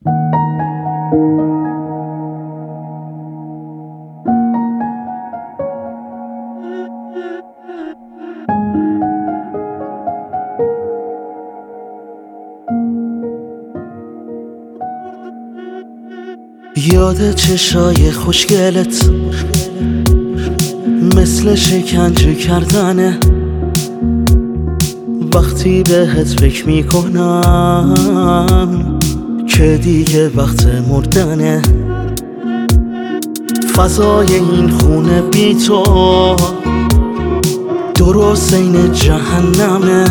یاد چشای خوشگلت مثل شکنجه کردنه، وقتی بهت فکر میکنم که دیگه وقت مردنه. فضای این خونه بی تو درست این جهنمه،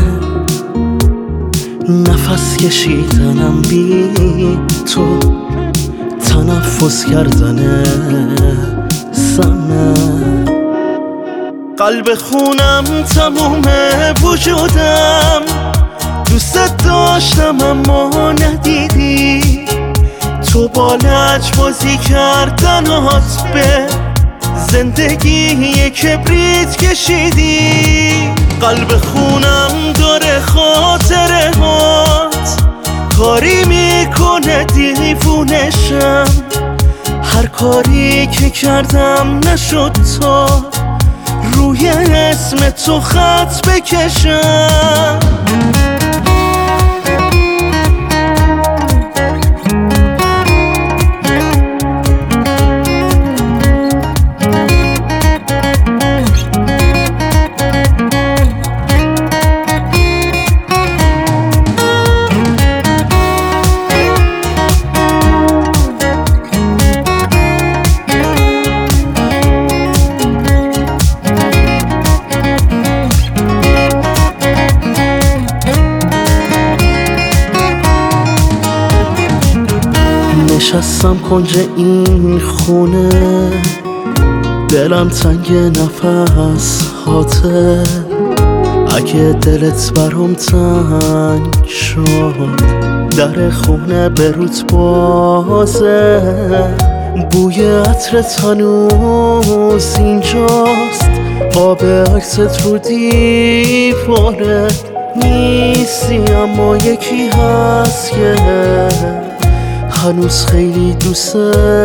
نفس کشیدنم بی تو تنفس کردنه سمه. قلب خونم تموم وجودم دوست داشتم اما ندیدی، تو با لجبازی کردنات به زندگی کبریت کشیدی. قلب خونم داره خاطره هات کاری میکنه دیوونشم، هر کاری که کردم نشد تا روی اسم تو خط بکشم. نشستم کنج این خونه، دلم تنگ نفس هاته، اگه دلت برام تنگ شد در خونه بروت بازه. بوی عطرت هنوز اینجاست، قاب عکست رو دیوارت نیستی، اما یکی هست که هنوز خیلی دوست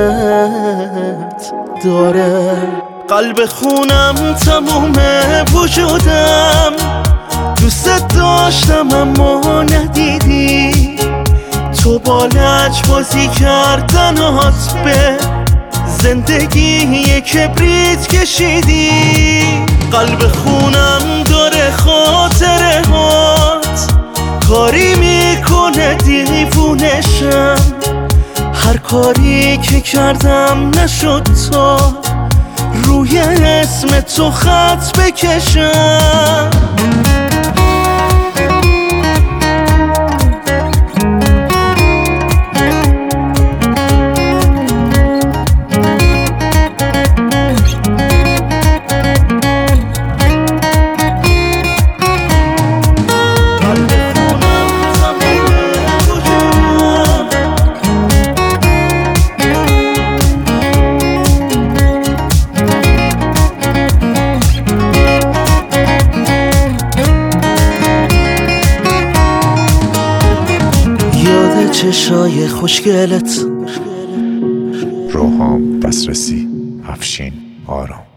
داره. قلب خونم تموم وجودم دوست داشتم اما ندیدی، تو با لجبازی کردنات به زندگی کبریت کشیدی. قلب خونم داره خاطره هات کاری میکنه دیوونشم، هر کاری که کردم نشد تا روی اسم تو خط بکشم. چشای خوشگلت. روحام دسترسی افشین آرام.